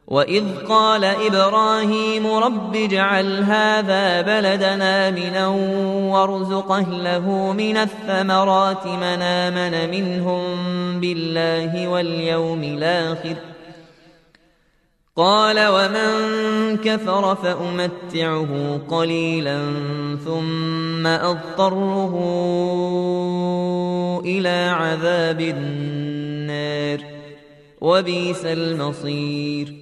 وإذ قال إبراهيم رب اجعل هذا بلدنا آمنا وارزق أهله من الثمرات من آمن منهم بالله واليوم الآخر قال ومن كفر فأمتعه قليلا ثم أضطره إلى عذاب النار وبئس المصير